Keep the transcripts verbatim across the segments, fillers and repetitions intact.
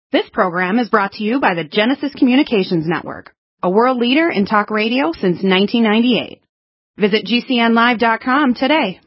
This program is brought to you by the Genesis Communications Network, a world leader in talk radio since nineteen ninety-eight. Visit G C N live dot com today.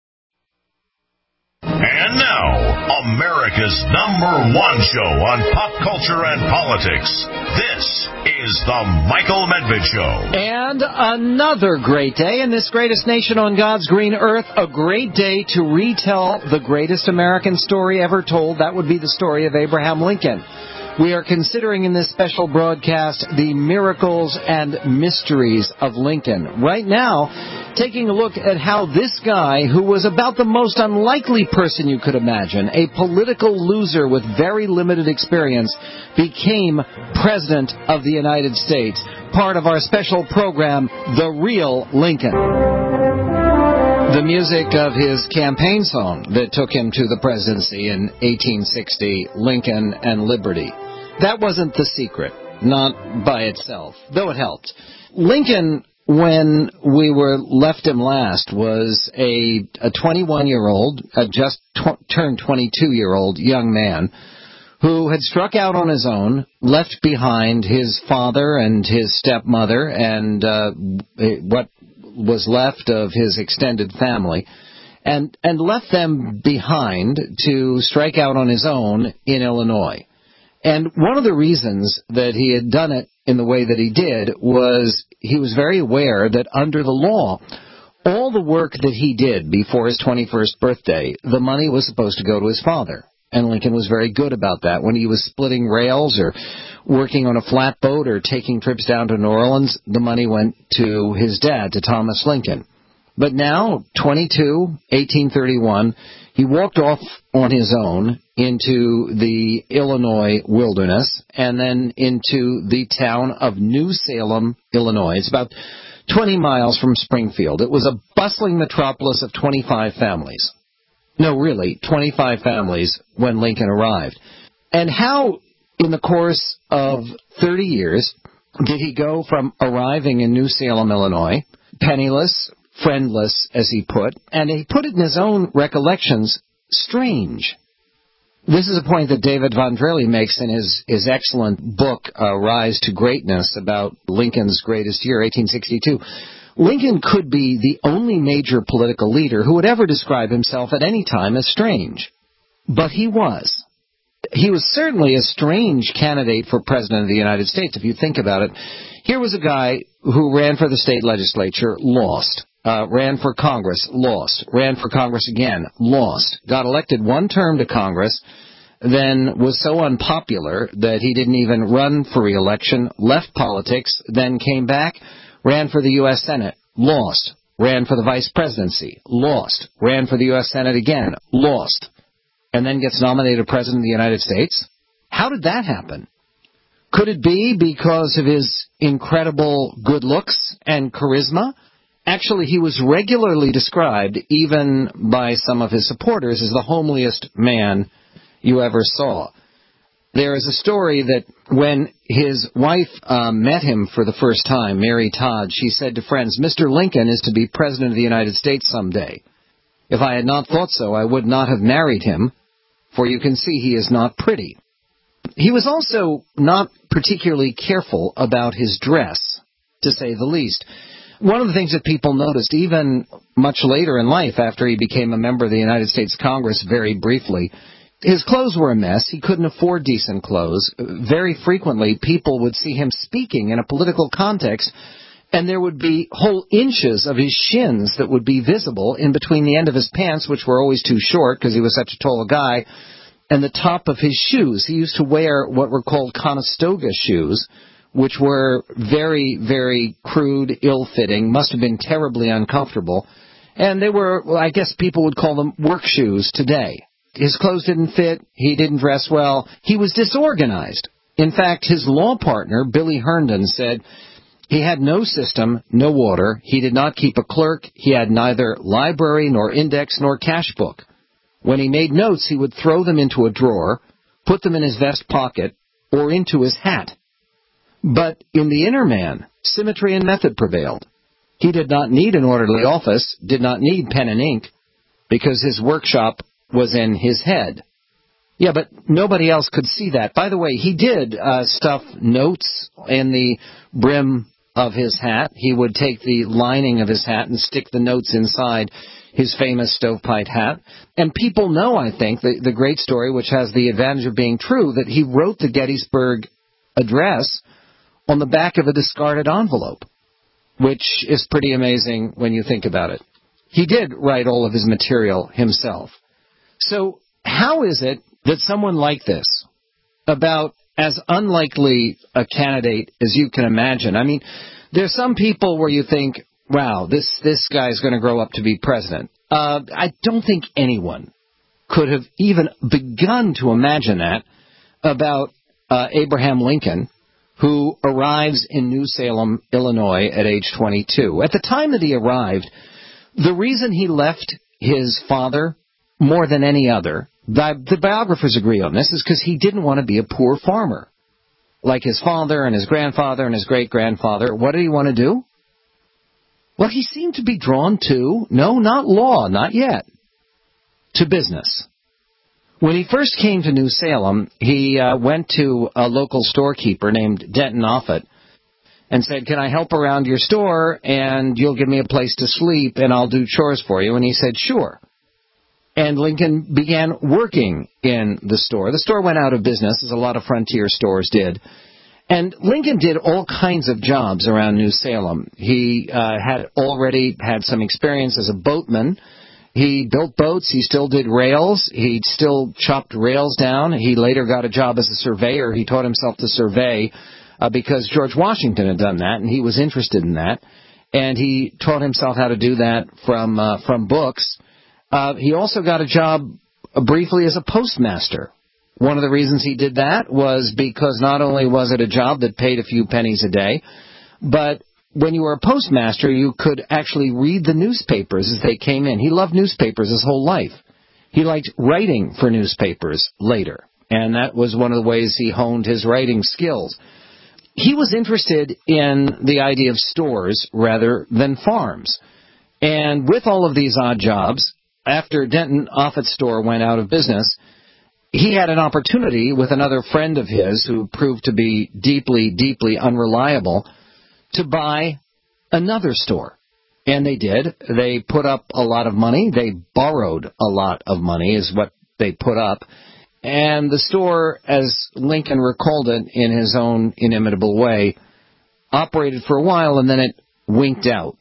And now, America's number one show on pop culture and politics. This is The Michael Medved Show. And another great day in this greatest nation on God's green earth. A great day to retell the greatest American story ever told. That would be the story of Abraham Lincoln. We are considering in this special broadcast the miracles and mysteries of Lincoln. Right now, taking a look at how this guy, who was about the most unlikely person you could imagine, a political loser with very limited experience, became President of the United States. Part of our special program, The Real Lincoln. The music of his campaign song that took him to the presidency in eighteen sixty, Lincoln and Liberty. That wasn't the secret, not by itself, though it helped. Lincoln, when we were left him last, was a a twenty-one-year-old, a just tw- turned twenty-two-year-old young man who had struck out on his own, left behind his father and his stepmother and uh, what was left of his extended family, and and left them behind to strike out on his own in Illinois. And one of the reasons that he had done it in the way that he did was he was very aware that under the law, all the work that he did before his twenty-first birthday, the money was supposed to go to his father. And Lincoln was very good about that. When he was splitting rails or working on a flatboat or taking trips down to New Orleans, the money went to his dad, to Thomas Lincoln. But now, twenty-two, eighteen thirty-one, he walked off on his own into the Illinois wilderness and then into the town of New Salem, Illinois. It's about twenty miles from Springfield. It was a bustling metropolis of twenty-five families. No, really, twenty-five families when Lincoln arrived. And how, in the course of thirty years, did he go from arriving in New Salem, Illinois, penniless, friendless, as he put, and he put it in his own recollections, strange. This is a point that David Vondrelli makes in his, his excellent book, uh, Rise to Greatness, about Lincoln's greatest year, eighteen sixty-two. Lincoln could be the only major political leader who would ever describe himself at any time as strange. But he was. He was certainly a strange candidate for President of the United States, if you think about it. Here was a guy who ran for the state legislature, lost. Uh, ran for Congress, lost. Ran for Congress again, lost. Got elected one term to Congress, then was so unpopular that he didn't even run for re-election, left politics, then came back, ran for the U S Senate, lost. Ran for the vice presidency, lost. Ran for the U S Senate again, lost. And then gets nominated President of the United States? How did that happen? Could it be because of his incredible good looks and charisma? Actually, he was regularly described, even by some of his supporters, as the homeliest man you ever saw. There is a story that when his wife uh, met him for the first time, Mary Todd, she said to friends, "Mister Lincoln is to be President of the United States someday. If I had not thought so, I would not have married him, for you can see he is not pretty." He was also not particularly careful about his dress, to say the least. One of the things that people noticed, even much later in life, after he became a member of the United States Congress very briefly, his clothes were a mess. He couldn't afford decent clothes. Very frequently, people would see him speaking in a political context, and there would be whole inches of his shins that would be visible in between the end of his pants, which were always too short because he was such a tall guy, and the top of his shoes. He used to wear what were called Conestoga shoes, which were very, very crude, ill-fitting, must have been terribly uncomfortable. And they were, well, I guess people would call them work shoes today. His clothes didn't fit. He didn't dress well. He was disorganized. In fact, his law partner, Billy Herndon, said he had no system, no order. He did not keep a clerk. He had neither library nor index nor cash book. When he made notes, he would throw them into a drawer, put them in his vest pocket, or into his hat. But in the inner man, symmetry and method prevailed. He did not need an orderly office, did not need pen and ink, because his workshop was in his head. Yeah, but nobody else could see that. By the way, he did uh, stuff notes in the brim of his hat. He would take the lining of his hat and stick the notes inside his famous stovepipe hat. And people know, I think, the, the great story, which has the advantage of being true, that he wrote the Gettysburg Address on the back of a discarded envelope, which is pretty amazing when you think about it. He did write all of his material himself. So how is it that someone like this, about as unlikely a candidate as you can imagine, I mean, there's some people where you think, wow, this, this guy's going to grow up to be president. Uh, I don't think anyone could have even begun to imagine that about uh, Abraham Lincoln, who arrives in New Salem, Illinois at age twenty-two. At the time that he arrived, the reason he left his father more than any other, the, the biographers agree on this, is because he didn't want to be a poor farmer. Like his father and his grandfather and his great-grandfather. What did he want to do? Well, he seemed to be drawn to, no, not law, not yet, to business. When he first came to New Salem, he uh, went to a local storekeeper named Denton Offutt and said, can I help around your store and you'll give me a place to sleep and I'll do chores for you? And he said, sure. And Lincoln began working in the store. The store went out of business, as a lot of frontier stores did. And Lincoln did all kinds of jobs around New Salem. He uh, had already had some experience as a boatman. He built boats. He still did rails. He still chopped rails down. He later got a job as a surveyor. He taught himself to survey uh, because George Washington had done that, and he was interested in that. And he taught himself how to do that from uh, from books. Uh, he also got a job uh, briefly as a postmaster. One of the reasons he did that was because not only was it a job that paid a few pennies a day, but when you were a postmaster, you could actually read the newspapers as they came in. He loved newspapers his whole life. He liked writing for newspapers later, and that was one of the ways he honed his writing skills. He was interested in the idea of stores rather than farms. And with all of these odd jobs, after Denton Offutt's store went out of business, he had an opportunity with another friend of his who proved to be deeply, deeply unreliable to buy another store. And they did. They put up a lot of money. They borrowed a lot of money is what they put up. And the store, as Lincoln recalled it in his own inimitable way, operated for a while and then it winked out.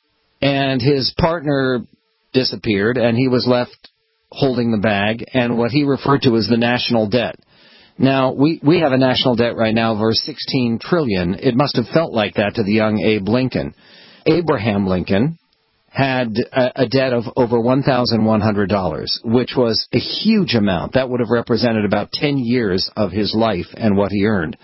And his partner disappeared and he was left holding the bag and what he referred to as the national debt. Now, we, we have a national debt right now of over sixteen trillion dollars. It must have felt like that to the young Abe Lincoln. Abraham Lincoln had a, a debt of over one thousand one hundred dollars, which was a huge amount. That would have represented about ten years of his life and what he earned.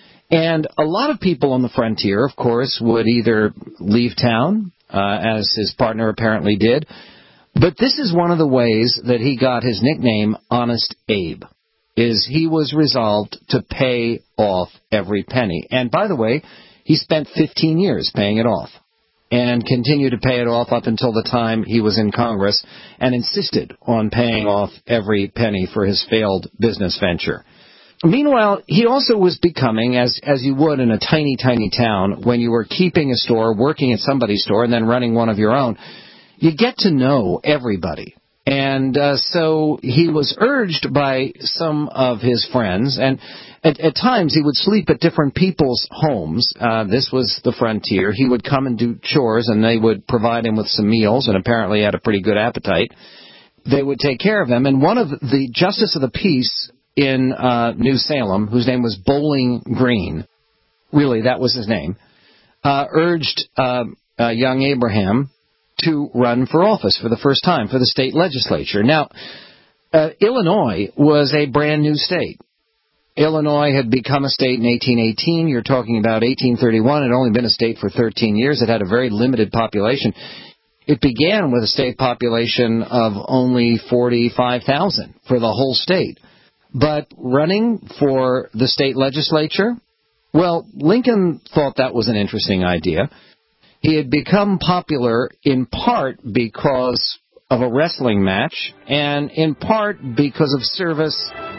And a lot of people on the frontier, of course, would either leave town, uh, as his partner apparently did, but this is one of the ways that he got his nickname, Honest Abe, is he was resolved to pay off every penny. And by the way, he spent fifteen years paying it off and continued to pay it off up until the time he was in Congress and insisted on paying off every penny for his failed business venture. Meanwhile, he also was becoming, as as you would in a tiny, tiny town, when you were keeping a store, working at somebody's store, and then running one of your own, you get to know everybody. And uh, so he was urged by some of his friends, and at, at times he would sleep at different people's homes. Uh, this was the frontier. He would come and do chores, and they would provide him with some meals, and apparently had a pretty good appetite. They would take care of him, and one of the Justice of the Peace in uh, New Salem, whose name was Bowling Green, really that was his name, uh, urged uh, uh, young Abraham to run for office for the first time for the state legislature. Now, uh, Illinois was a brand new state. Illinois had become a state in eighteen eighteen. You're talking about eighteen thirty-one. It had only been a state for thirteen years. It had a very limited population. It began with a state population of only forty-five thousand for the whole state. But running for the state legislature, well, Lincoln thought that was an interesting idea. He had become popular in part because of a wrestling match and in part because of service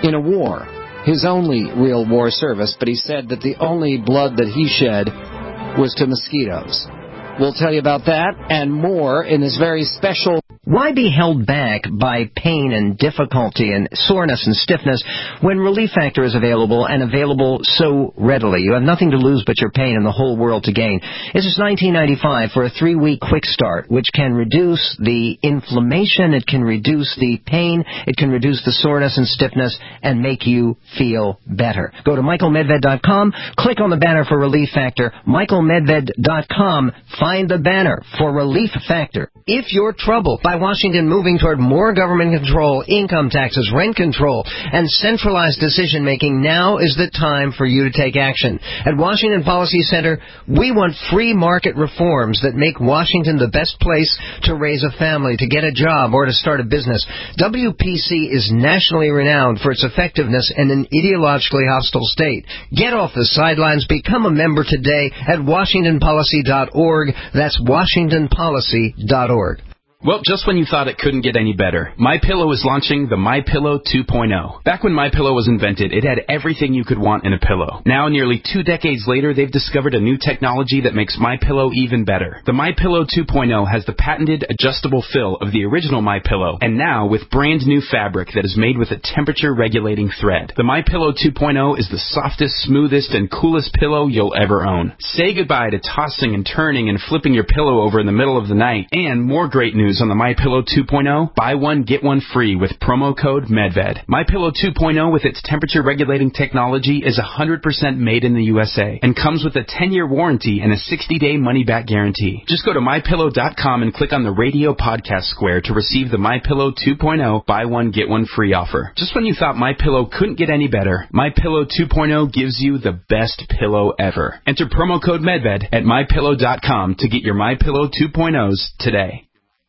in a war, his only real war service, but he said that the only blood that he shed was to mosquitoes. We'll tell you about that and more in this very special... Why be held back by pain and difficulty and soreness and stiffness when Relief Factor is available and available so readily? You have nothing to lose but your pain and the whole world to gain. This is nineteen ninety-five for a three-week quick start, which can reduce the inflammation, it can reduce the pain, it can reduce the soreness and stiffness, and make you feel better. Go to Michael Medved dot com, click on the banner for Relief Factor, Michael Medved dot com, find the banner for Relief Factor. If you're troubled by Washington moving toward more government control, income taxes, rent control, and centralized decision-making, now is the time for you to take action. At Washington Policy Center, we want free market reforms that make Washington the best place to raise a family, to get a job, or to start a business. W P C is nationally renowned for its effectiveness in an ideologically hostile state. Get off the sidelines. Become a member today at washington policy dot org. That's washington policy dot org. Well, just when you thought it couldn't get any better, MyPillow is launching the MyPillow two point oh. Back when MyPillow was invented, it had everything you could want in a pillow. Now, nearly two decades later, they've discovered a new technology that makes MyPillow even better. The MyPillow two point oh has the patented adjustable fill of the original MyPillow, and now with brand new fabric that is made with a temperature-regulating thread. The MyPillow two point oh is the softest, smoothest, and coolest pillow you'll ever own. Say goodbye to tossing and turning and flipping your pillow over in the middle of the night. And more great news on the MyPillow two point oh, buy one, get one free with promo code MedVed. MyPillow two point oh with its temperature-regulating technology is one hundred percent made in the U S A and comes with a ten-year warranty and a sixty-day money-back guarantee. Just go to my pillow dot com and click on the radio podcast square to receive the MyPillow two point oh, buy one, get one free offer. Just when you thought MyPillow couldn't get any better, MyPillow two point oh gives you the best pillow ever. Enter promo code MedVed at my pillow dot com to get your MyPillow two point ohs today.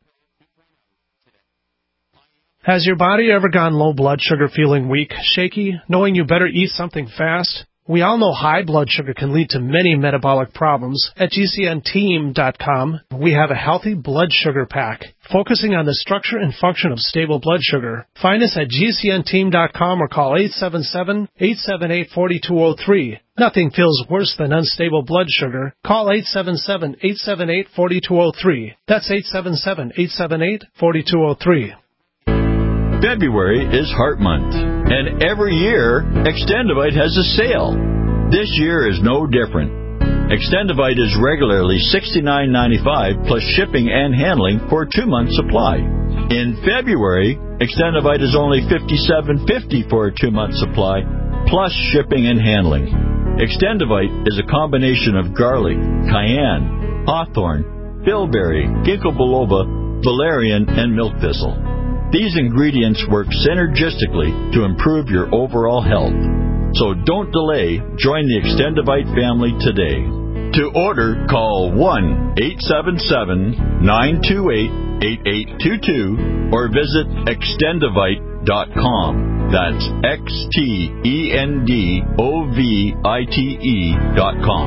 Has your body ever gone low blood sugar, feeling weak, shaky, knowing you better eat something fast? We all know high blood sugar can lead to many metabolic problems. At G C N team dot com, we have a healthy blood sugar pack, focusing on the structure and function of stable blood sugar. Find us at G C N team dot com or call eight seven seven, eight seven eight, four two zero three. Nothing feels worse than unstable blood sugar. Call eight seven seven, eight seven eight, four two zero three. That's eight seven seven, eight seven eight, four two zero three. February is Heart Month, and every year, Extendivite has a sale. This year is no different. Extendivite is regularly sixty-nine ninety-five plus shipping and handling for a two-month supply. In February, Extendivite is only fifty-seven fifty for a two-month supply plus shipping and handling. Extendivite is a combination of garlic, cayenne, hawthorn, bilberry, ginkgo biloba, valerian, and milk thistle. These ingredients work synergistically to improve your overall health. So don't delay. Join the Extendivite family today. To order, call one eight seven seven, nine two eight, eight eight two two or visit extendivite dot com. That's X T E N D O V I T E dot com.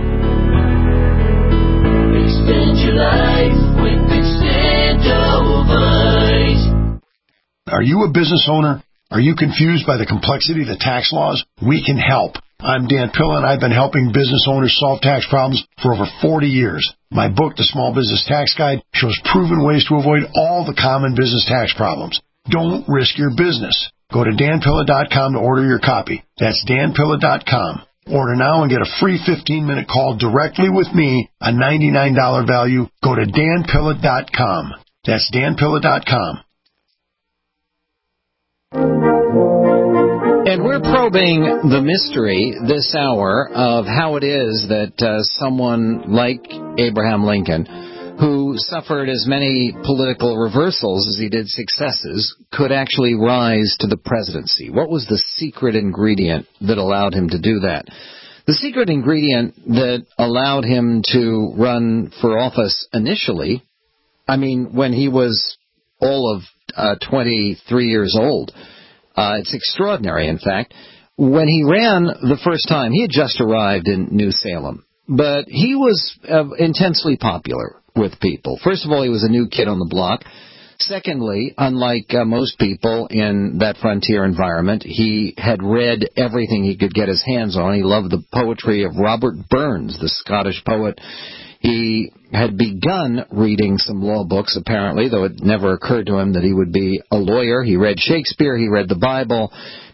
Extend your life with Extendivite. Are you a business owner? Are you confused by the complexity of the tax laws? We can help. I'm Dan Pilla, and I've been helping business owners solve tax problems for over forty years. My book, The Small Business Tax Guide, shows proven ways to avoid all the common business tax problems. Don't risk your business. Go to dan pilla dot com to order your copy. That's dan pilla dot com. Order now and get a free fifteen-minute call directly with me, a ninety-nine dollars value. Go to dan pilla dot com. That's dan pilla dot com. And we're probing the mystery this hour of how it is that uh, someone like Abraham Lincoln, who suffered as many political reversals as he did successes, could actually rise to the presidency. What was the secret ingredient that allowed him to do that? The secret ingredient that allowed him to run for office initially, I mean, when he was all of uh, twenty-three years old, Uh, it's extraordinary, in fact. When he ran the first time, he had just arrived in New Salem, but he was uh, intensely popular with people. First of all, he was a new kid on the block. Secondly, unlike uh, most people in that frontier environment, he had read everything he could get his hands on. He loved the poetry of Robert Burns, the Scottish poet. He had begun reading some law books, apparently, though it never occurred to him that he would be a lawyer. He read Shakespeare. He read the Bible.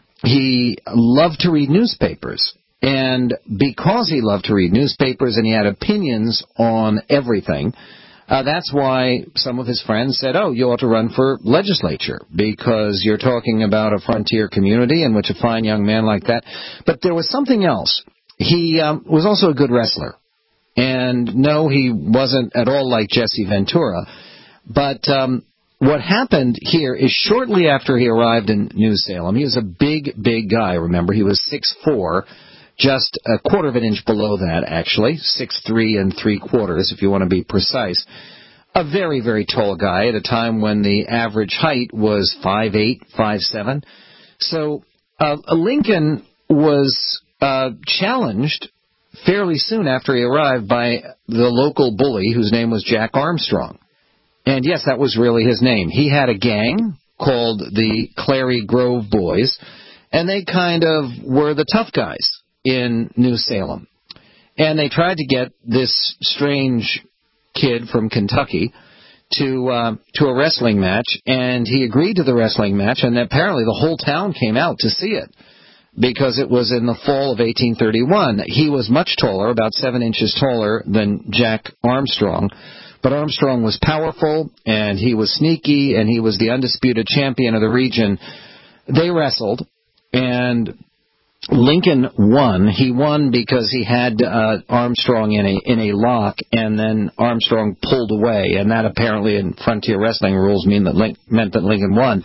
He loved to read newspapers. And because he loved to read newspapers and he had opinions on everything, uh, that's why some of his friends said, oh, you ought to run for legislature because you're talking about a frontier community in which a fine young man like that. But there was something else. He um, was also a good wrestler. And no, he wasn't at all like Jesse Ventura. But um, what happened here is shortly after he arrived in New Salem, he was a big, big guy, remember. He was six foot four, just a quarter of an inch below that, actually, six foot three and three quarters, if you want to be precise. A very, very tall guy at a time when the average height was five eight, five seven. So uh, Lincoln was uh, challenged fairly soon after he arrived by the local bully whose name was Jack Armstrong. And yes, that was really his name. He had a gang called the Clary Grove Boys, and they kind of were the tough guys in New Salem. And they tried to get this strange kid from Kentucky to uh, to a wrestling match, and he agreed to the wrestling match, and apparently the whole town came out to see it because it was in the fall of eighteen thirty-one. He was much taller, about seven inches taller than Jack Armstrong, but Armstrong was powerful, and he was sneaky, and he was the undisputed champion of the region. They wrestled, and Lincoln won. He won because he had uh, Armstrong in a in a lock, and then Armstrong pulled away, and that apparently in frontier wrestling rules mean that Link, meant that Lincoln won.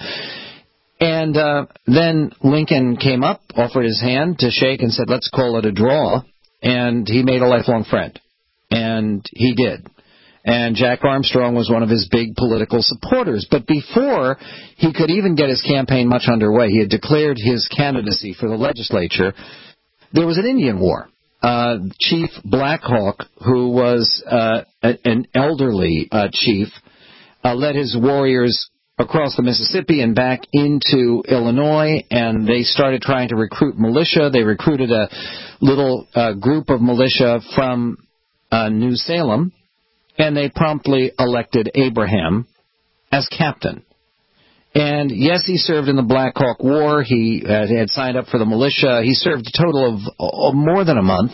And uh, then Lincoln came up, offered his hand to shake, and said, let's call it a draw, and he made a lifelong friend. And he did. And Jack Armstrong was one of his big political supporters. But before he could even get his campaign much underway, he had declared his candidacy for the legislature. There was an Indian war. Uh, Chief Black Hawk, who was uh, an elderly uh, chief, uh, led his warriors across the Mississippi and back into Illinois, and they started trying to recruit militia. They recruited a little uh, group of militia from uh, New Salem, and they promptly elected Abraham as captain. And yes, he served in the Black Hawk War. He uh, had signed up for the militia. He served a total of uh, more than a month,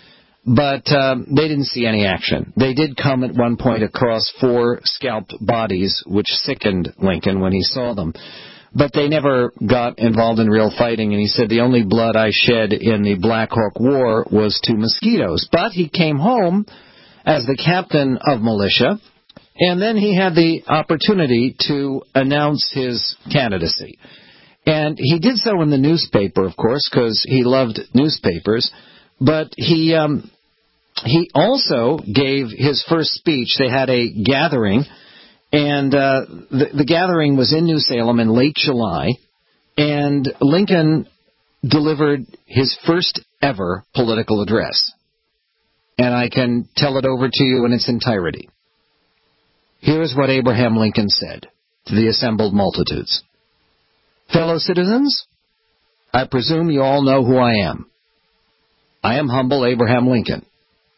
but um, they didn't see any action. They did come at one point across four scalped bodies, which sickened Lincoln when he saw them. But they never got involved in real fighting, and he said, the only blood I shed in the Black Hawk War was to mosquitoes. But he came home as the captain of militia, and then he had the opportunity to announce his candidacy. And he did so in the newspaper, of course, because he loved newspapers, but he um, he also gave his first speech. They had a gathering, and uh, the, the gathering was in New Salem in late July, and Lincoln delivered his first ever political address. And I can tell it over to you in its entirety. Here is what Abraham Lincoln said to the assembled multitudes. Fellow citizens, I presume you all know who I am. I am humble Abraham Lincoln.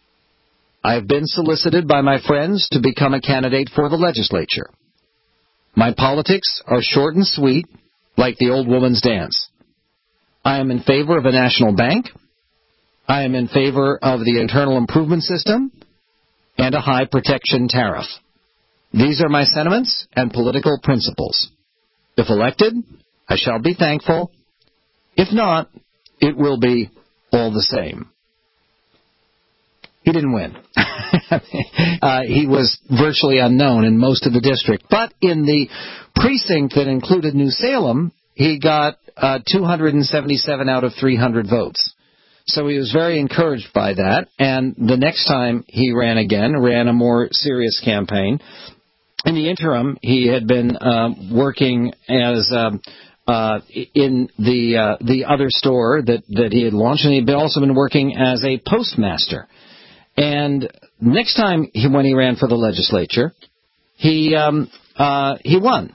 I have been solicited by my friends to become a candidate for the legislature. My politics are short and sweet, like the old woman's dance. I am in favor of a national bank. I am in favor of the internal improvement system and a high protection tariff. These are my sentiments and political principles. If elected, I shall be thankful. If not, it will be all the same. He didn't win. uh, he was virtually unknown in most of the district. But in the precinct that included New Salem, he got uh, two hundred seventy-seven out of three hundred votes. So he was very encouraged by that, and the next time he ran again, ran a more serious campaign. In the interim, he had been uh, working as um, uh, in the uh, the other store that, that he had launched, and he had also been working as a postmaster. And next time he, when he ran for the legislature, he um, uh, he won.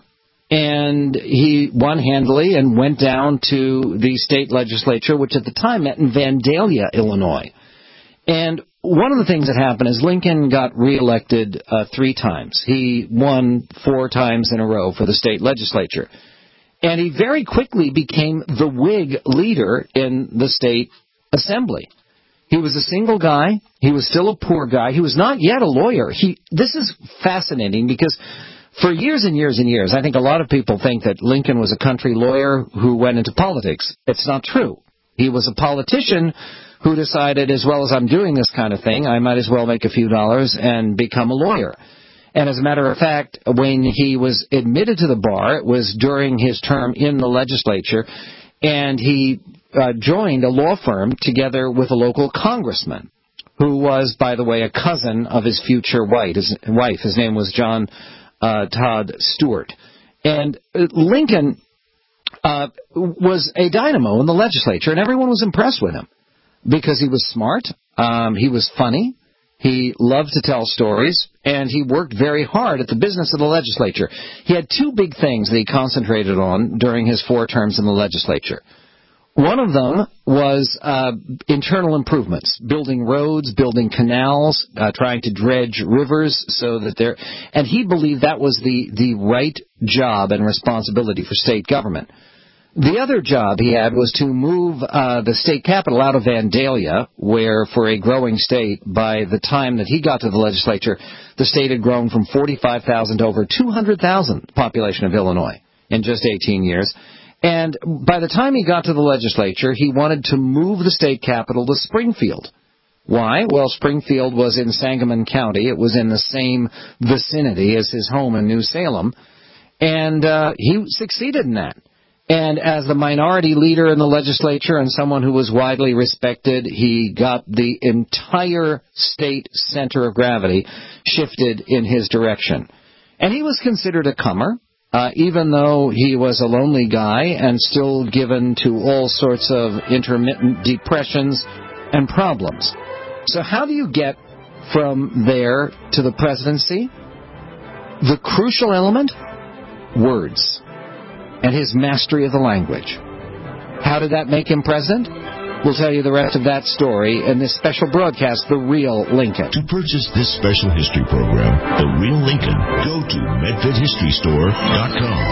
And he won handily and went down to the state legislature, which at the time met in Vandalia, Illinois. And one of the things that happened is Lincoln got reelected uh, three times. He won four times in a row for the state legislature. And he very quickly became the Whig leader in the state assembly. He was a single guy. He was still a poor guy. He was not yet a lawyer. He. This is fascinating because for years and years and years, I think a lot of people think that Lincoln was a country lawyer who went into politics. It's not true. He was a politician who decided, as well as I'm doing this kind of thing, I might as well make a few dollars and become a lawyer. And as a matter of fact, when he was admitted to the bar, it was during his term in the legislature, and he uh, joined a law firm together with a local congressman, who was, by the way, a cousin of his future wife. His, wife. His name was John Uh, Todd Stewart. And uh, Lincoln uh, was a dynamo in the legislature, and everyone was impressed with him because he was smart, um, he was funny, he loved to tell stories, and he worked very hard at the business of the legislature. He had two big things that he concentrated on during his four terms in the legislature. One of them was uh, internal improvements, building roads, building canals, uh, trying to dredge rivers so that there, and he believed that was the, the right job and responsibility for state government. The other job he had was to move uh, the state capital out of Vandalia, where for a growing state, by the time that he got to the legislature, the state had grown from forty-five thousand to over two hundred thousand population of Illinois in just eighteen years. And by the time he got to the legislature, he wanted to move the state capital to Springfield. Why? Well, Springfield was in Sangamon County. It was in the same vicinity as his home in New Salem. And uh, he succeeded in that. And as the minority leader in the legislature and someone who was widely respected, he got the entire state center of gravity shifted in his direction. And he was considered a comer. Uh, even though he was a lonely guy and still given to all sorts of intermittent depressions and problems. So how do you get from there to the presidency? The crucial element? Words. And his mastery of the language. How did that make him president? We'll tell you the rest of that story in this special broadcast, The Real Lincoln. To purchase this special history program, The Real Lincoln, go to medfed history store dot com.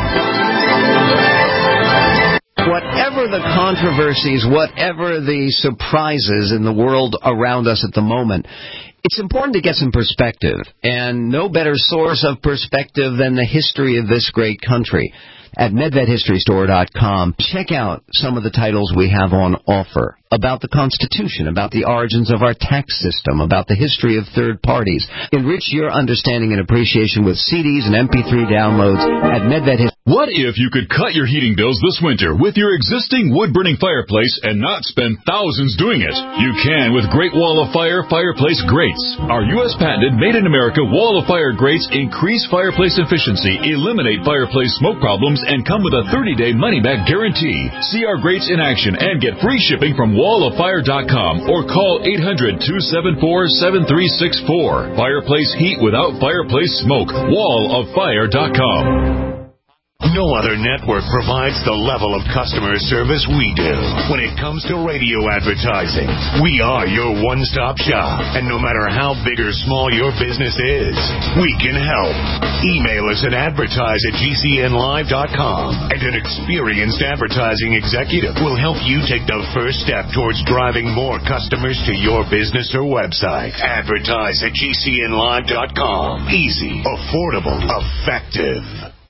Whatever the controversies, whatever the surprises in the world around us at the moment, it's important to get some perspective, and no better source of perspective than the history of this great country. At medfed history store dot com, check out some of the titles we have on offer about the Constitution, about the origins of our tax system, about the history of third parties. Enrich your understanding and appreciation with C Ds and M P three downloads at medfed history. What if you could cut your heating bills this winter with your existing wood-burning fireplace and not spend thousands doing it? You can with Great Wall of Fire fireplace grates. Our U S patented made-in-America Wall of Fire grates increase fireplace efficiency, eliminate fireplace smoke problems, and come with a thirty-day money-back guarantee. See our grates in action and get free shipping from wall of fire dot com or call eight hundred, two seven four, seven three six four. Fireplace heat without fireplace smoke. wall of fire dot com. No other network provides the level of customer service we do. When it comes to radio advertising, we are your one-stop shop. And no matter how big or small your business is, we can help. Email us at advertise at g c n live dot com, and an experienced advertising executive will help you take the first step towards driving more customers to your business or website. Advertise at g c n live dot com. Easy, affordable, effective.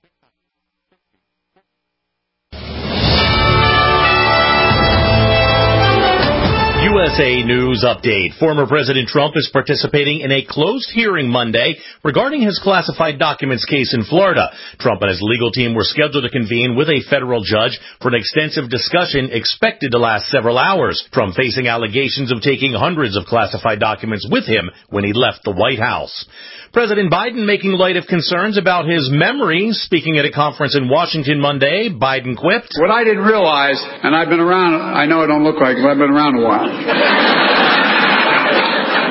U S A News Update. Former President Trump is participating in a closed hearing Monday regarding his classified documents case in Florida. Trump and his legal team were scheduled to convene with a federal judge for an extensive discussion expected to last several hours. Trump facing allegations of taking hundreds of classified documents with him when he left the White House. President Biden making light of concerns about his memory. Speaking at a conference in Washington Monday, Biden quipped, "What I didn't realize, and I've been around, I know I don't look like it, but I've been around a while.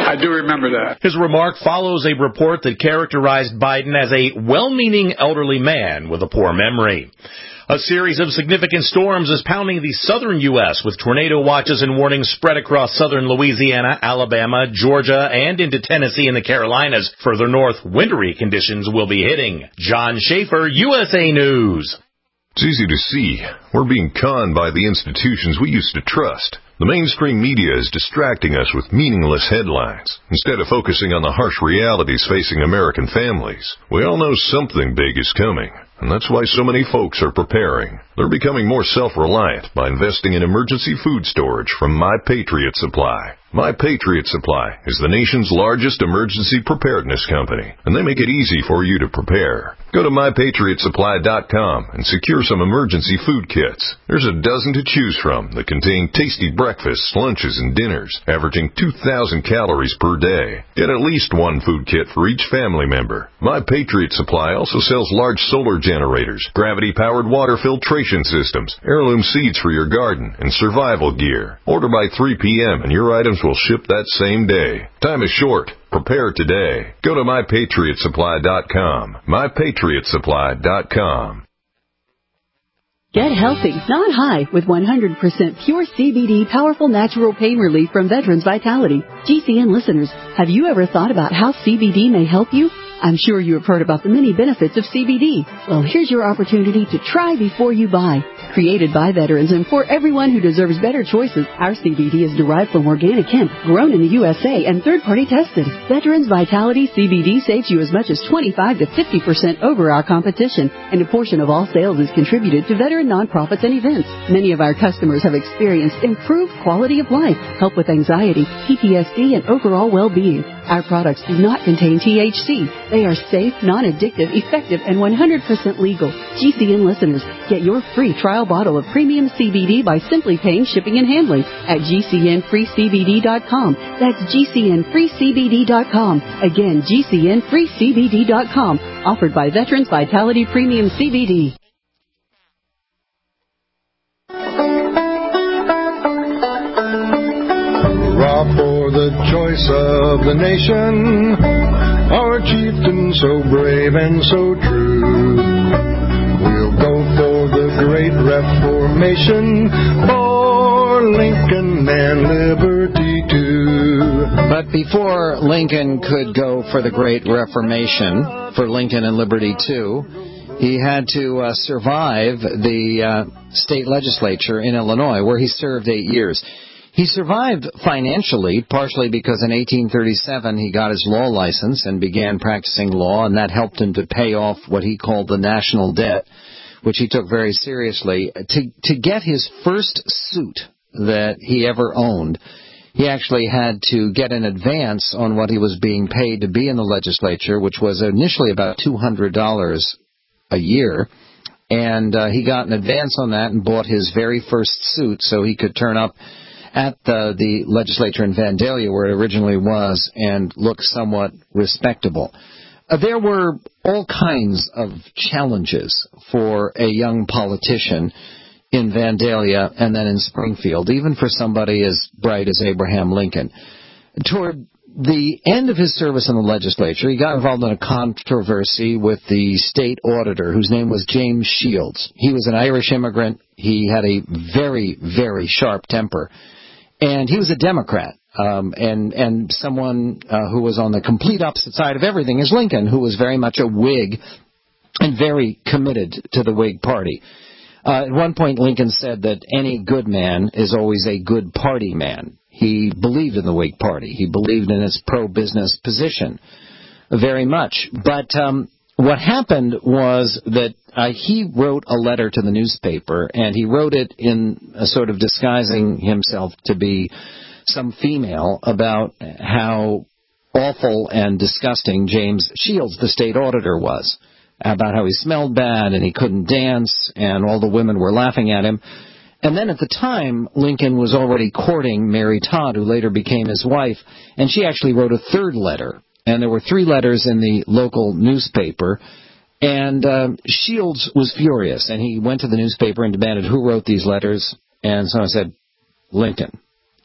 I do remember that. His remark follows a report that characterized Biden as a well-meaning elderly man with a poor memory. A series of significant storms is pounding the southern U S with tornado watches and warnings spread across southern Louisiana, Alabama, Georgia, and into Tennessee and the Carolinas. Further north, wintry conditions will be hitting. John Schaefer, U S A News. It's easy to see. We're being conned by the institutions we used to trust. The mainstream media is distracting us with meaningless headlines, instead of focusing on the harsh realities facing American families. We all know something big is coming, and that's why so many folks are preparing. They're becoming more self-reliant by investing in emergency food storage from My Patriot Supply. My Patriot Supply is the nation's largest emergency preparedness company, and they make it easy for you to prepare. Go to my patriot supply dot com and secure some emergency food kits. There's a dozen to choose from that contain tasty breakfasts, lunches, and dinners, averaging two thousand calories per day. Get at least one food kit for each family member. My Patriot Supply also sells large solar generators, gravity-powered water filtration systems, heirloom seeds for your garden, and survival gear. Order by three p.m. and your items will ship that same day. Time is short. Prepare today. Go to my patriot supply dot com. my patriot supply dot com. Get healthy, not high, with one hundred percent pure C B D powerful natural pain relief from Veterans Vitality. G C N listeners, have you ever thought about how C B D may help you? I'm sure you have heard about the many benefits of C B D. Well, here's your opportunity to try before you buy. Created by veterans and for everyone who deserves better choices, our C B D is derived from organic hemp, grown in the U S A, and third-party tested. Veterans Vitality C B D saves you as much as twenty-five to fifty percent over our competition, and a portion of all sales is contributed to veteran nonprofits and events. Many of our customers have experienced improved quality of life, help with anxiety, P T S D, and overall well-being. Our products do not contain T H C. They are safe, non-addictive, effective, and one hundred percent legal. G C N listeners, get your free trial bottle of premium C B D by simply paying shipping and handling at G C N free C B D dot com. That's G C N free C B D dot com. Again, G C N free C B D dot com. Offered by Veterans Vitality Premium C B D. Hurrah for the choice of the nation, our chieftain so brave and so true. We'll go for the great Reformation, for Lincoln and liberty too. But before Lincoln could go for the great Reformation, for Lincoln and liberty too, he had to uh, survive the uh, state legislature in Illinois, where he served eight years. He survived financially, partially because in eighteen thirty-seven he got his law license and began practicing law, and that helped him to pay off what he called the national debt, which he took very seriously. To, to get his first suit that he ever owned, he actually had to get an advance on what he was being paid to be in the legislature, which was initially about two hundred dollars a year. And uh, he got an advance on that and bought his very first suit so he could turn up at the, the legislature in Vandalia, where it originally was, and look somewhat respectable. Uh, there were all kinds of challenges for a young politician in Vandalia and then in Springfield, even for somebody as bright as Abraham Lincoln. Toward the end of his service in the legislature, he got involved in a controversy with the state auditor, whose name was James Shields. He was an Irish immigrant. He had a very, very sharp temper. And he was a Democrat, um, and, and someone uh, who was on the complete opposite side of everything is Lincoln, who was very much a Whig and very committed to the Whig Party. Uh, at one point, Lincoln said that any good man is always a good party man. He believed in the Whig Party. He believed in its pro-business position very much. But um, what happened was that uh, he wrote a letter to the newspaper, and he wrote it in a sort of disguising himself to be some female about how awful and disgusting James Shields, the state auditor, was, about how he smelled bad and he couldn't dance and all the women were laughing at him. And then at the time, Lincoln was already courting Mary Todd, who later became his wife, and she actually wrote a third letter. And there were three letters in the local newspaper, and um, Shields was furious, and he went to the newspaper and demanded who wrote these letters, and someone said, Lincoln.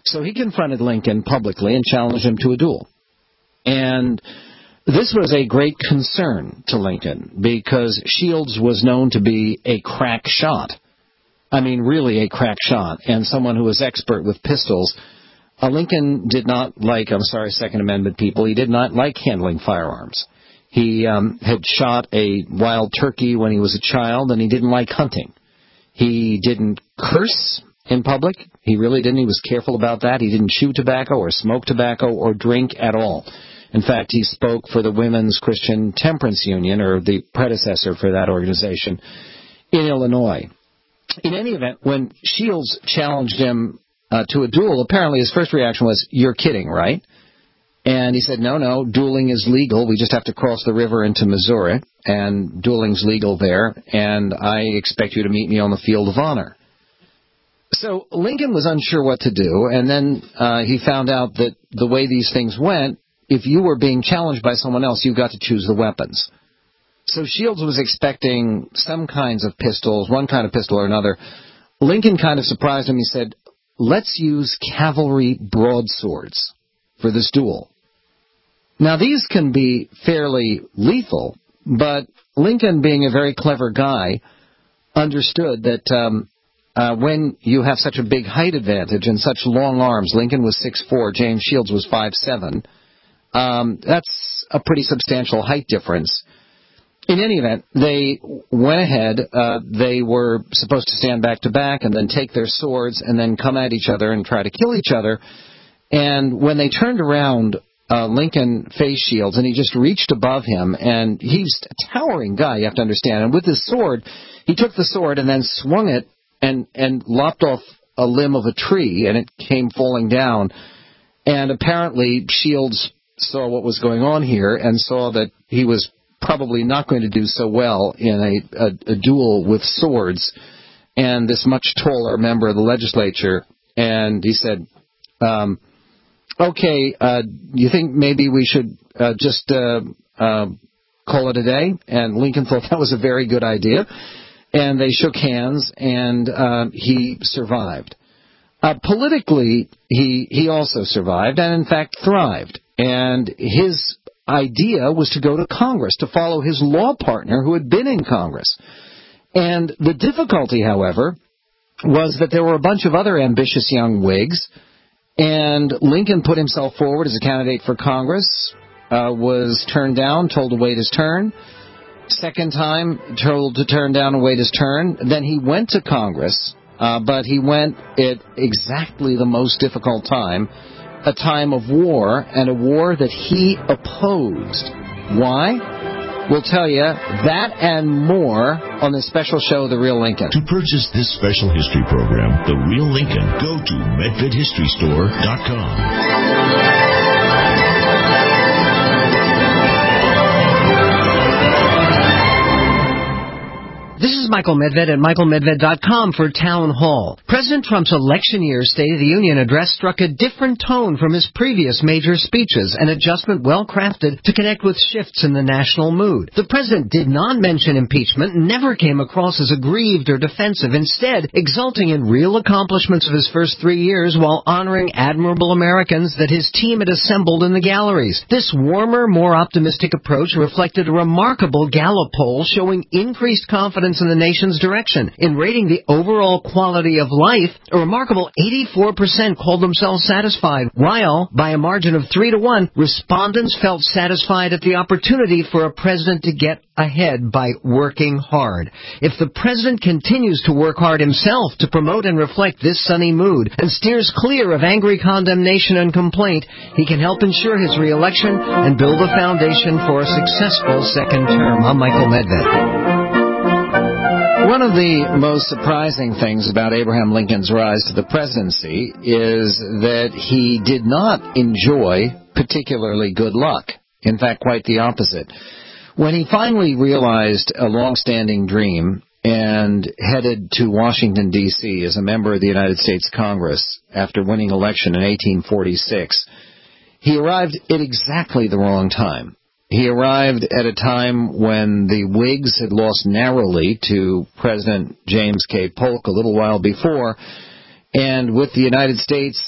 So he confronted Lincoln publicly and challenged him to a duel. And this was a great concern to Lincoln because Shields was known to be a crack shot. I mean, really a crack shot, and someone who was expert with pistols. Uh, Lincoln did not like, I'm sorry, Second Amendment people, he did not like handling firearms. He um, had shot a wild turkey when he was a child, and he didn't like hunting. He didn't curse in public. He really didn't. He was careful about that. He didn't chew tobacco or smoke tobacco or drink at all. In fact, he spoke for the Women's Christian Temperance Union, or the predecessor for that organization, in Illinois. In any event, when Shields challenged him uh, to a duel, apparently his first reaction was, "You're kidding, right?" And he said, no, no, dueling is legal. We just have to cross the river into Missouri, and dueling's legal there, and I expect you to meet me on the field of honor. So Lincoln was unsure what to do, and then uh, he found out that the way these things went, if you were being challenged by someone else, you got to choose the weapons. So Shields was expecting some kinds of pistols, one kind of pistol or another. Lincoln kind of surprised him. He said, let's use cavalry broadswords for this duel. Now, these can be fairly lethal, but Lincoln, being a very clever guy, understood that um, uh, when you have such a big height advantage and such long arms, Lincoln was six foot four, James Shields was five foot seven, um, that's a pretty substantial height difference. In any event, they went ahead. Uh, they were supposed to stand back to back and then take their swords and then come at each other and try to kill each other. And when they turned around, Uh, Lincoln faced Shields, and he just reached above him, and he's a towering guy, you have to understand. And with his sword, he took the sword and then swung it and, and lopped off a limb of a tree, and it came falling down. And apparently Shields saw what was going on here and saw that he was probably not going to do so well in a, a, a duel with swords and this much taller member of the legislature. And he said, um, okay, uh, you think maybe we should uh, just uh, uh, call it a day? And Lincoln thought that was a very good idea. And they shook hands, and uh, he survived. Uh, politically, he he also survived and, in fact, thrived. And his idea was to go to Congress, to follow his law partner who had been in Congress. And the difficulty, however, was that there were a bunch of other ambitious young Whigs. And Lincoln put himself forward as a candidate for Congress, uh, was turned down, told to wait his turn. Second time, told to turn down and wait his turn. Then he went to Congress, uh, but he went at exactly the most difficult time, a time of war, and a war that he opposed. Why? We'll tell you that and more on this special show, The Real Lincoln. To purchase this special history program, The Real Lincoln, go to medford history store dot com. This is Michael Medved at michael medved dot com for Town Hall. President Trump's election year State of the Union address struck a different tone from his previous major speeches, an adjustment well-crafted to connect with shifts in the national mood. The president did not mention impeachment and never came across as aggrieved or defensive, instead exulting in real accomplishments of his first three years while honoring admirable Americans that his team had assembled in the galleries. This warmer, more optimistic approach reflected a remarkable Gallup poll showing increased confidence in the nation's direction. In rating the overall quality of life, a remarkable eighty-four percent called themselves satisfied, while, by a margin of three to one, respondents felt satisfied at the opportunity for a president to get ahead by working hard. If the president continues to work hard himself to promote and reflect this sunny mood and steers clear of angry condemnation and complaint, he can help ensure his reelection and build a foundation for a successful second term. I'm Michael Medved. One of the most surprising things about Abraham Lincoln's rise to the presidency is that he did not enjoy particularly good luck. In fact, quite the opposite. When he finally realized a long-standing dream and headed to Washington, D C as a member of the United States Congress after winning election in eighteen forty-six, he arrived at exactly the wrong time. He arrived at a time when the Whigs had lost narrowly to President James K. Polk a little while before, and with the United States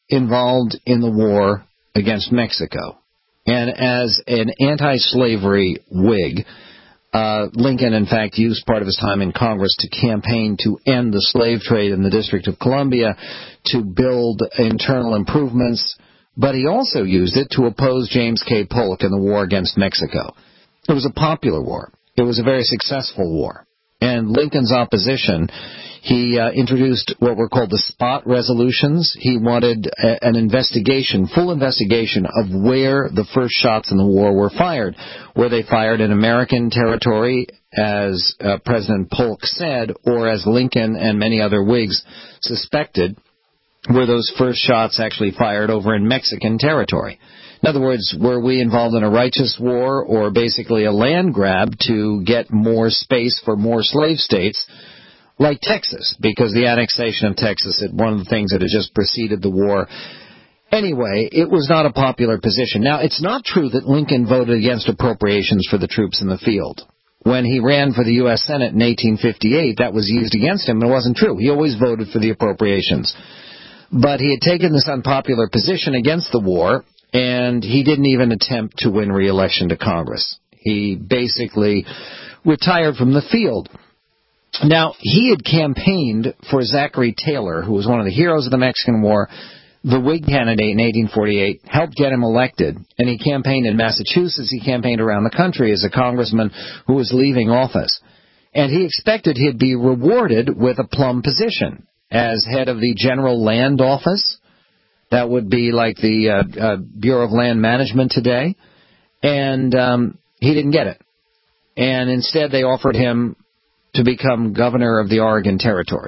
involved in the war against Mexico. And as an anti-slavery Whig, uh, Lincoln, in fact, used part of his time in Congress to campaign to end the slave trade in the District of Columbia, to build internal improvements, but he also used it to oppose James K. Polk in the war against Mexico. It was a popular war. It was a very successful war. And Lincoln's opposition, he uh, introduced what were called the spot resolutions. He wanted a, an investigation, full investigation of where the first shots in the war were fired. Were they fired in American territory, as uh, President Polk said, or as Lincoln and many other Whigs suspected, were those first shots actually fired over in Mexican territory? In other words, were we involved in a righteous war or basically a land grab to get more space for more slave states like Texas? Because the annexation of Texas is one of the things that had just preceded the war. Anyway, it was not a popular position. Now, it's not true that Lincoln voted against appropriations for the troops in the field. When he ran for the U S Senate in eighteen fifty-eight, that was used against him, and it wasn't true. He always voted for the appropriations. But he had taken this unpopular position against the war, and he didn't even attempt to win re-election to Congress. He basically retired from the field. Now, he had campaigned for Zachary Taylor, who was one of the heroes of the Mexican War, the Whig candidate in eighteen forty-eight, helped get him elected, and he campaigned in Massachusetts. He campaigned around the country as a congressman who was leaving office. And he expected he'd be rewarded with a plum position as head of the General Land Office. That would be like the uh, uh, Bureau of Land Management today. And um, he didn't get it. And instead they offered him to become governor of the Oregon Territory.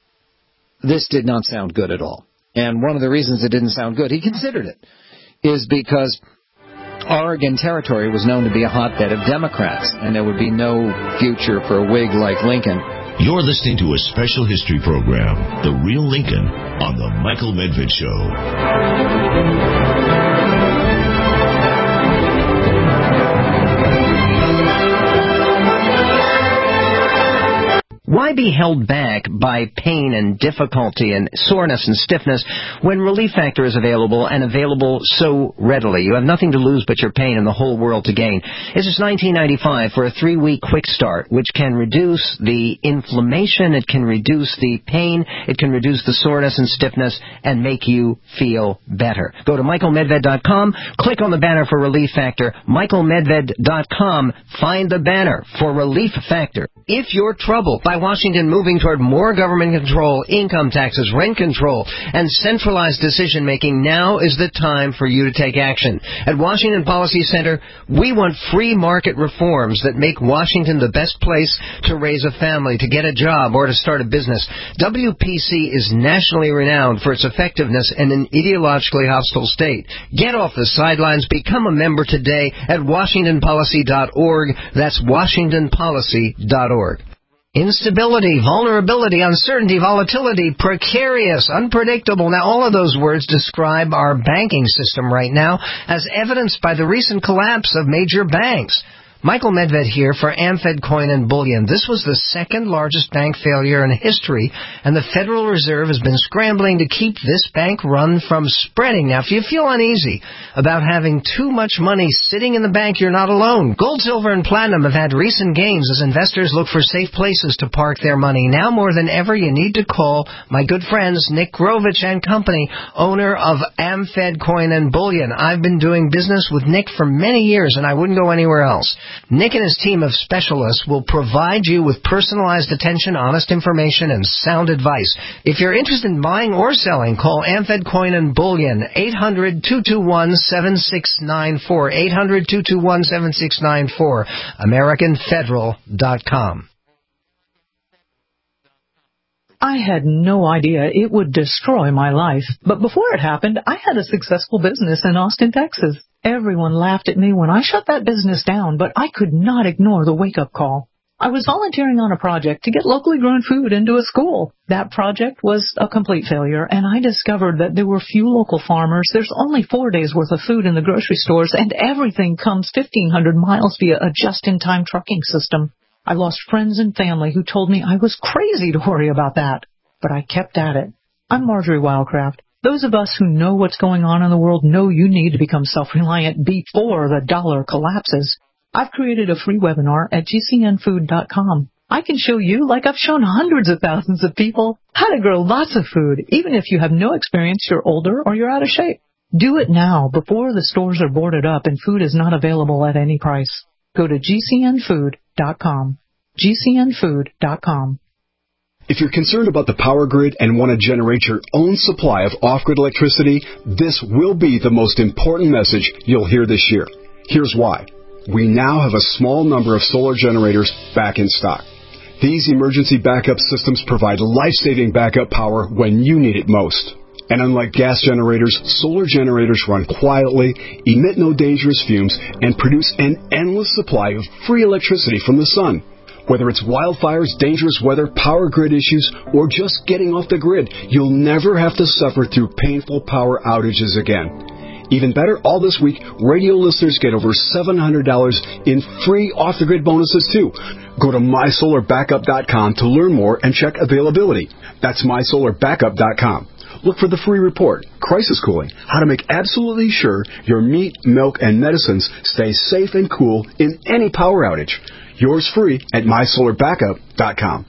This did not sound good at all. And one of the reasons it didn't sound good, he considered it, is because Oregon Territory was known to be a hotbed of Democrats, and there would be no future for a Whig like Lincoln. You're listening to a special history program, The Real Lincoln, on The Michael Medved Show. Why be held back by pain and difficulty and soreness and stiffness when Relief Factor is available and available so readily? You have nothing to lose but your pain and the whole world to gain. It's just nineteen ninety-five for a three-week quick start, which can reduce the inflammation, it can reduce the pain, it can reduce the soreness and stiffness, and make you feel better. Go to michael medved dot com, click on the banner for Relief Factor, michael medved dot com, find the banner for Relief Factor. If you're troubled by Washington moving toward more government control, income taxes, rent control, and centralized decision-making, now is the time for you to take action. At Washington Policy Center, we want free market reforms that make Washington the best place to raise a family, to get a job, or to start a business. W P C is nationally renowned for its effectiveness in an ideologically hostile state. Get off the sidelines. Become a member today at washington policy dot org. That's washington policy dot org. Instability, vulnerability, uncertainty, volatility, precarious, unpredictable. Now, all of those words describe our banking system right now, as evidenced by the recent collapse of major banks. Michael Medved here for AmFed Coin and Bullion. This was the second largest bank failure in history, and the Federal Reserve has been scrambling to keep this bank run from spreading. Now, if you feel uneasy about having too much money sitting in the bank, you're not alone. Gold, silver, and platinum have had recent gains as investors look for safe places to park their money. Now more than ever, you need to call my good friends Nick Grovich and Company, owner of AmFed Coin and Bullion. I've been doing business with Nick for many years, and I wouldn't go anywhere else. Nick and his team of specialists will provide you with personalized attention, honest information, and sound advice. If you're interested in buying or selling, call AmFed Coin and Bullion, eight hundred, two two one, seven six nine four, eight hundred, two two one, seven six nine four, american federal dot com. I had no idea it would destroy my life, but before it happened, I had a successful business in Austin, Texas. Everyone laughed at me when I shut that business down, but I could not ignore the wake-up call. I was volunteering on a project to get locally grown food into a school. That project was a complete failure, and I discovered that there were few local farmers. There's only four days' worth of food in the grocery stores, and everything comes fifteen hundred miles via a just-in-time trucking system. I lost friends and family who told me I was crazy to worry about that, but I kept at it. I'm Marjorie Wildcraft. Those of us who know what's going on in the world know you need to become self-reliant before the dollar collapses. I've created a free webinar at G C N food dot com. I can show you, like I've shown hundreds of thousands of people, how to grow lots of food, even if you have no experience, you're older, or you're out of shape. Do it now, before the stores are boarded up and food is not available at any price. Go to G C N food dot com. G C N food dot com. If you're concerned about the power grid and want to generate your own supply of off-grid electricity, this will be the most important message you'll hear this year. Here's why. We now have a small number of solar generators back in stock. These emergency backup systems provide life-saving backup power when you need it most. And unlike gas generators, solar generators run quietly, emit no dangerous fumes, and produce an endless supply of free electricity from the sun. Whether it's wildfires, dangerous weather, power grid issues, or just getting off the grid, you'll never have to suffer through painful power outages again. Even better, all this week, radio listeners get over seven hundred dollars in free off-the-grid bonuses, too. Go to my solar backup dot com to learn more and check availability. That's my solar backup dot com. Look for the free report, Crisis Cooling, how to make absolutely sure your meat, milk, and medicines stay safe and cool in any power outage. Yours free at my solar backup dot com.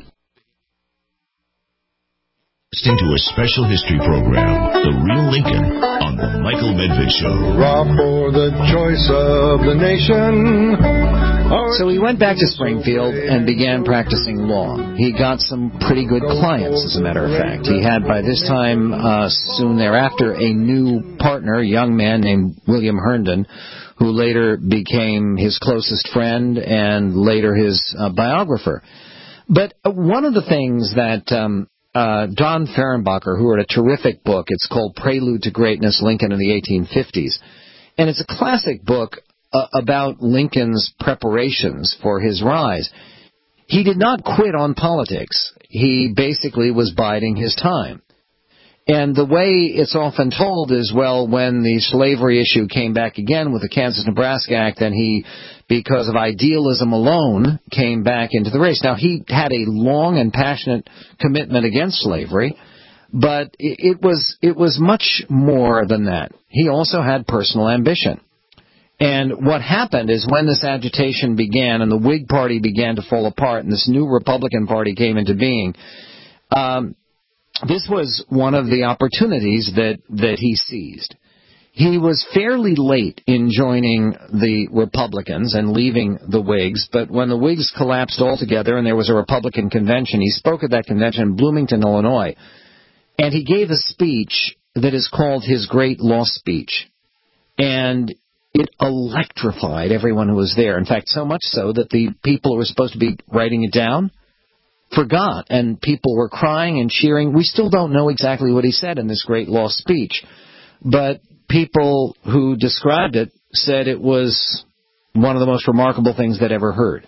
Into a special history program, The Real Lincoln, on the Michael Medved Show. Raw for the choice of the nation. So he went back to Springfield and began practicing law. He got some pretty good clients, as a matter of fact. He had, by this time, uh, soon thereafter, a new partner, a young man named William Herndon, who later became his closest friend and later his uh, biographer. But one of the things that um, uh, Don Fehrenbacher, who wrote a terrific book, it's called Prelude to Greatness, Lincoln in the eighteen fifties, and it's a classic book uh, about Lincoln's preparations for his rise. He did not quit on politics. He basically was biding his time. And the way it's often told is, well, when the slavery issue came back again with the Kansas-Nebraska Act, then he, because of idealism alone, came back into the race. Now, he had a long and passionate commitment against slavery, but it was it was much more than that. He also had personal ambition. And what happened is when this agitation began and the Whig Party began to fall apart and this new Republican Party came into being, um, this was one of the opportunities that, that he seized. He was fairly late in joining the Republicans and leaving the Whigs, but when the Whigs collapsed altogether and there was a Republican convention, he spoke at that convention in Bloomington, Illinois, and he gave a speech that is called his Great Law Speech. And it electrified everyone who was there. In fact, so much so that the people who were supposed to be writing it down forgot, and people were crying and cheering. We still don't know exactly what he said in this Great Law Speech, but people who described it said it was one of the most remarkable things they'd ever heard.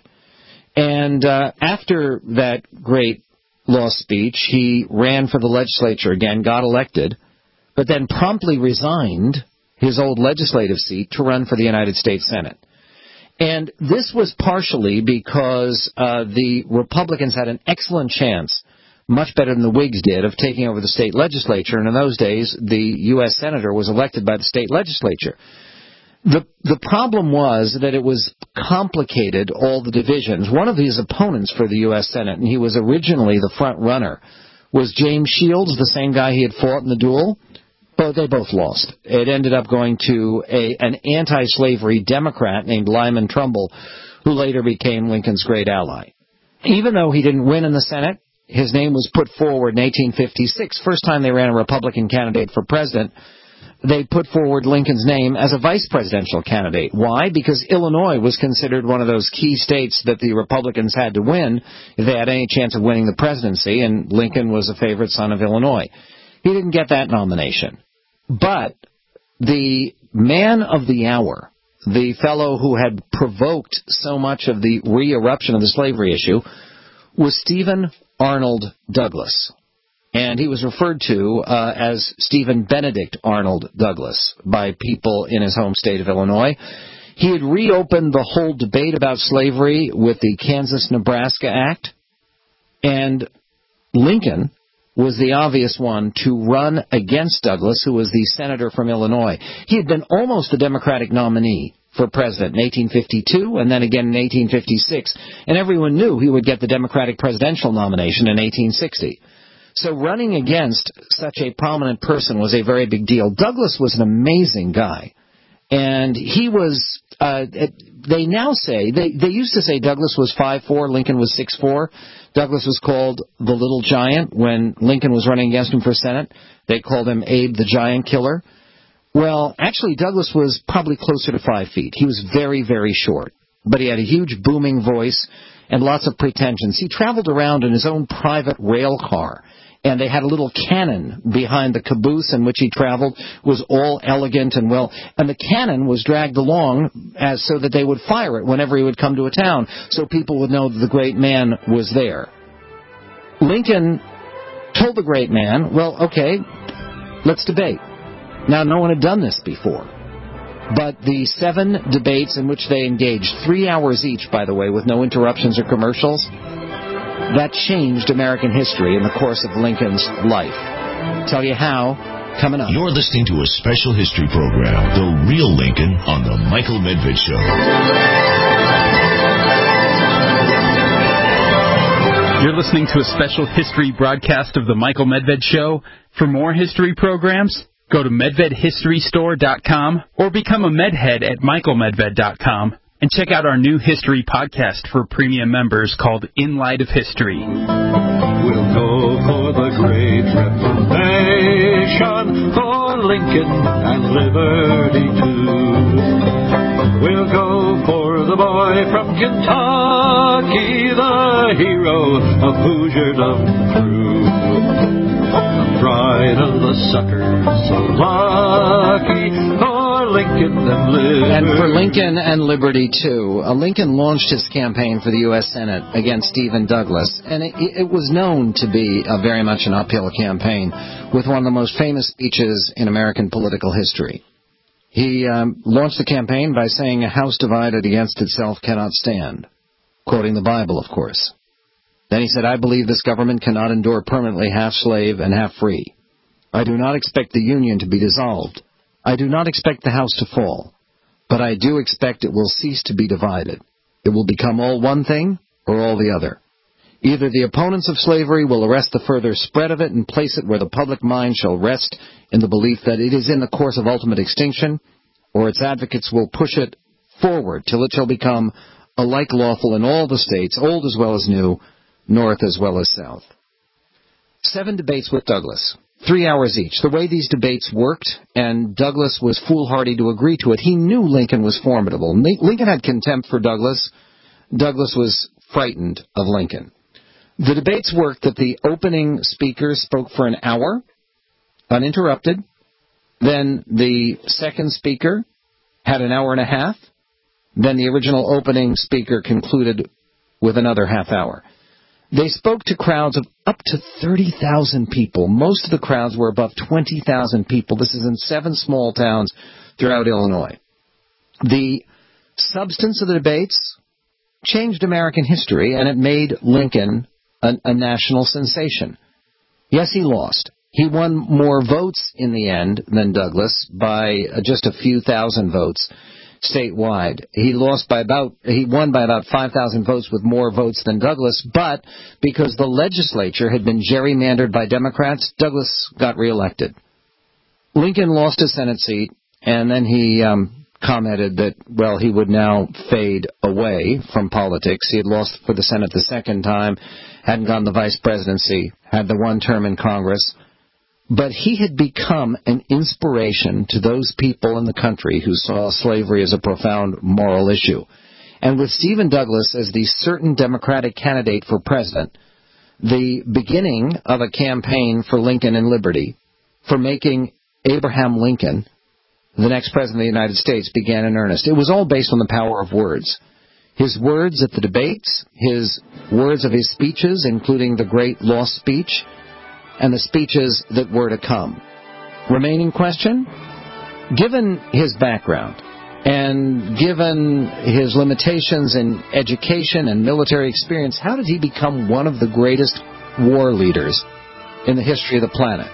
And uh, after that Great Law Speech, he ran for the legislature again, got elected, but then promptly resigned his old legislative seat to run for the United States Senate. And this was partially because uh, the Republicans had an excellent chance, much better than the Whigs did, of taking over the state legislature. And in those days, the U S senator was elected by the state legislature. The the problem was that it was complicated, all the divisions. One of his opponents for the U S Senate, and he was originally the front runner, was James Shields, the same guy he had fought in the duel. But they both lost. It ended up going to a, an anti-slavery Democrat named Lyman Trumbull, who later became Lincoln's great ally. Even though he didn't win in the Senate, his name was put forward in eighteen fifty-six. First time they ran a Republican candidate for president, they put forward Lincoln's name as a vice presidential candidate. Why? Because Illinois was considered one of those key states that the Republicans had to win if they had any chance of winning the presidency, and Lincoln was a favorite son of Illinois. He didn't get that nomination. But the man of the hour, the fellow who had provoked so much of the re-eruption of the slavery issue, was Stephen Arnold Douglas. And he was referred to uh, as Stephen Benedict Arnold Douglas by people in his home state of Illinois. He had reopened the whole debate about slavery with the Kansas-Nebraska Act. And Lincoln was the obvious one to run against Douglas, who was the senator from Illinois. He had been almost the Democratic nominee for president in eighteen fifty-two and then again in eighteen fifty-six, and everyone knew he would get the Democratic presidential nomination in eighteen sixty. So running against such a prominent person was a very big deal. Douglas was an amazing guy, and he was, uh, they now say, they, they used to say Douglas was five foot four, Lincoln was six foot four. Douglas was called the Little Giant when Lincoln was running against him for Senate. They called him Abe the Giant Killer. Well, actually, Douglas was probably closer to five feet. He was very, very short, but he had a huge booming voice and lots of pretensions. He traveled around in his own private rail car, and they had a little cannon behind the caboose in which he traveled. It was all elegant and well, and the cannon was dragged along as so that they would fire it whenever he would come to a town, so people would know that the great man was there. Lincoln told the great man, well, okay, let's debate. Now, no one had done this before, but the seven debates in which they engaged, three hours each, by the way, with no interruptions or commercials, that changed American history in the course of Lincoln's life. Tell you how, coming up. You're listening to a special history program, The Real Lincoln, on The Michael Medved Show. You're listening to a special history broadcast of The Michael Medved Show. For more history programs, go to medved history store dot com or become a medhead at michael medved dot com. And check out our new history podcast for premium members called In Light of History. We'll go for the great Reformation, for Lincoln and liberty too. We'll go for the boy from Kentucky, the hero of Hoosierdom crew. The pride of the suckers, so lucky, for Lincoln and liberty. And for Lincoln and liberty, too. Uh, Lincoln launched his campaign for the U S Senate against Stephen Douglas, and it, it was known to be a very much an uphill campaign, with one of the most famous speeches in American political history. He um, launched the campaign by saying, "A house divided against itself cannot stand," quoting the Bible, of course. Then he said, "I believe this government cannot endure permanently half slave and half free. I do not expect the Union to be dissolved. I do not expect the house to fall. But I do expect it will cease to be divided. It will become all one thing or all the other. Either the opponents of slavery will arrest the further spread of it and place it where the public mind shall rest in the belief that it is in the course of ultimate extinction, or its advocates will push it forward till it shall become alike lawful in all the states, old as well as new, North as well as South." Seven debates with Douglas, three hours each. The way these debates worked, and Douglas was foolhardy to agree to it. He knew Lincoln was formidable. Lincoln had contempt for Douglas. Douglas was frightened of Lincoln. The debates worked that the opening speaker spoke for an hour, uninterrupted. Then the second speaker had an hour and a half. Then the original opening speaker concluded with another half hour. They spoke to crowds of up to thirty thousand people. Most of the crowds were above twenty thousand people. This is in seven small towns throughout Illinois. The substance of the debates changed American history, and it made Lincoln a, a national sensation. Yes, he lost. He won more votes in the end than Douglas by just a few thousand votes statewide. He lost by about, he won by about five thousand votes with more votes than Douglas, but because the legislature had been gerrymandered by Democrats, Douglas got reelected. Lincoln lost his Senate seat, and then he um, commented that, well, he would now fade away from politics. He had lost for the Senate the second time, hadn't gotten the vice presidency, had the one term in Congress. But he had become an inspiration to those people in the country who saw slavery as a profound moral issue. And with Stephen Douglas as the certain Democratic candidate for president, the beginning of a campaign for Lincoln and liberty, for making Abraham Lincoln the next president of the United States, began in earnest. It was all based on the power of words. His words at the debates, his words of his speeches, including the great lost speech, and the speeches that were to come. Remaining question? Given his background, and given his limitations in education and military experience, how did he become one of the greatest war leaders in the history of the planet.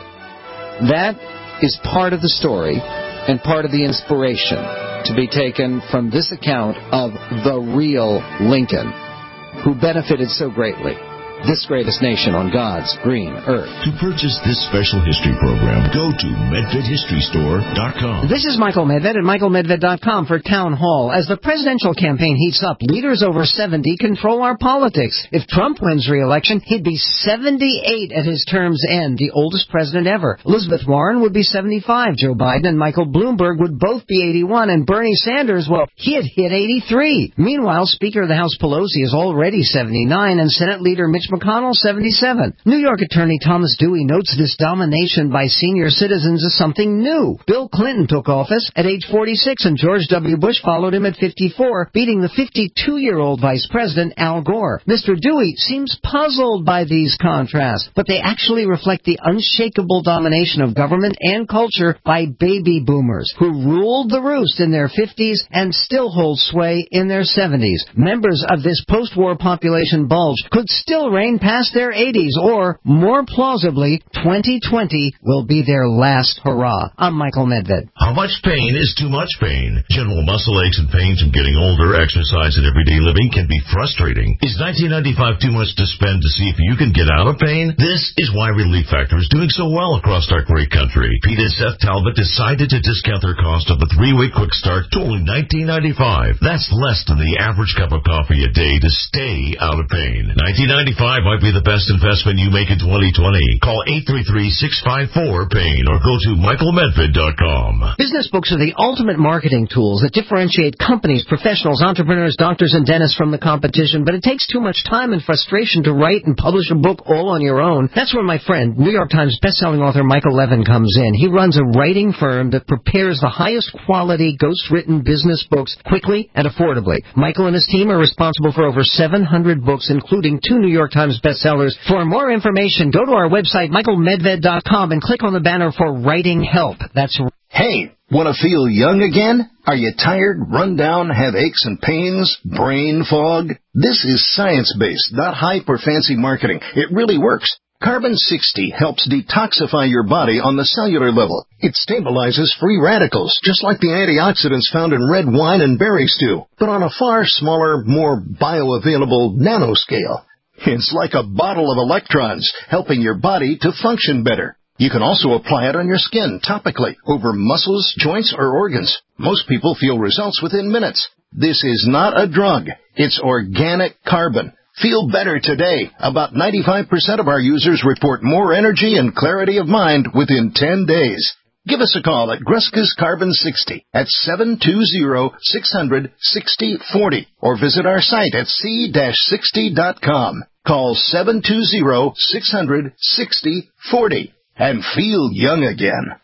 That is part of the story and part of the inspiration to be taken from this account of the real Lincoln, who benefited so greatly. This greatest nation on God's green earth. To purchase this special history program, go to medved history store dot com. This is Michael Medved at michael medved dot com for Town Hall. As the presidential campaign heats up, leaders over seventy control our politics. If Trump wins re-election, he'd be seventy-eight at his term's end, the oldest president ever. Elizabeth Warren would be seventy-five. Joe Biden and Michael Bloomberg would both be eighty-one. And Bernie Sanders, well, he'd hit eighty-three. Meanwhile, Speaker of the House Pelosi is already seventy-nine, and Senate Leader Mitch McConnell, seventy-seven. New York Attorney Thomas Dewey notes this domination by senior citizens is something new. Bill Clinton took office at age forty-six, and George W. Bush followed him at fifty-four, beating the fifty-two-year-old Vice President Al Gore. Mister Dewey seems puzzled by these contrasts, but they actually reflect the unshakable domination of government and culture by baby boomers, who ruled the roost in their fifties and still hold sway in their seventies. Members of this post-war population bulge could still reign past their eighties, or, more plausibly, twenty twenty will be their last hurrah. I'm Michael Medved. How much pain is too much pain? General muscle aches and pains from getting older, exercise, and everyday living can be frustrating. Is nineteen ninety-five too much to spend to see if you can get out of pain? This is why Relief Factor is doing so well across our great country. Pete and Seth Talbot decided to discount their cost of a three-week quick start to only nineteen ninety-five. That's less than the average cup of coffee a day to stay out of pain. nineteen ninety-five might be the best investment you make in twenty twenty. Call eight three three, six five four, pain or go to michael medved dot com. Business books are the ultimate marketing tools that differentiate companies, professionals, entrepreneurs, doctors, and dentists from the competition, but it takes too much time and frustration to write and publish a book all on your own. That's where my friend, New York Times bestselling author Michael Levin comes in. He runs a writing firm that prepares the highest quality ghost-written business books quickly and affordably. Michael and his team are responsible for over seven hundred books, including two New York Times bestsellers. For more information, go to our website, michael medved dot com, and click on the banner for Writing Help. That's Hey, want to feel young again? Are you tired, run down, have aches and pains, brain fog? This is science-based, not hype or fancy marketing. It really works. Carbon sixty helps detoxify your body on the cellular level. It stabilizes free radicals, just like the antioxidants found in red wine and berry stew, but on a far smaller, more bioavailable nanoscale. It's like a bottle of electrons, helping your body to function better. You can also apply it on your skin topically, over muscles, joints, or organs. Most people feel results within minutes. This is not a drug. It's organic carbon. Feel better today. About ninety-five percent of our users report more energy and clarity of mind within ten days. Give us a call at Gruska's Carbon sixty at seven two zero, six hundred, sixty forty or visit our site at c sixty dot com. Call seven two zero, six hundred, sixty forty and feel young again.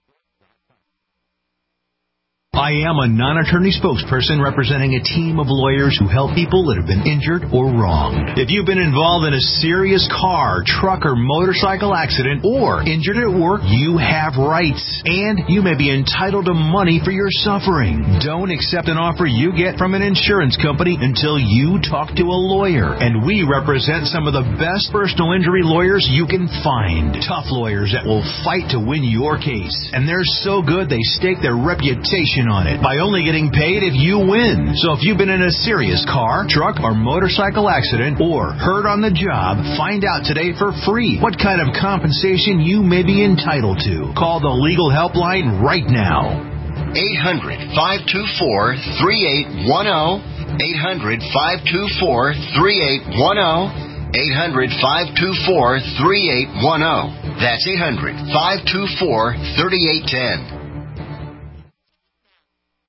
I am a non-attorney spokesperson representing a team of lawyers who help people that have been injured or wronged. If you've been involved in a serious car, truck, or motorcycle accident or injured at work, you have rights, and you may be entitled to money for your suffering. Don't accept an offer you get from an insurance company until you talk to a lawyer, and we represent some of the best personal injury lawyers you can find. Tough lawyers that will fight to win your case, and they're so good they stake their reputation on it by only getting paid if you win. So if you've been in a serious car, truck, or motorcycle accident or hurt on the job, find out today for free what kind of compensation you may be entitled to. Call the legal helpline right now. eight hundred, five two four, three eight one zero. eight hundred, five two four, three eight one zero. eight hundred, five two four, three eight one zero. That's eight hundred, five two four, three eight one zero.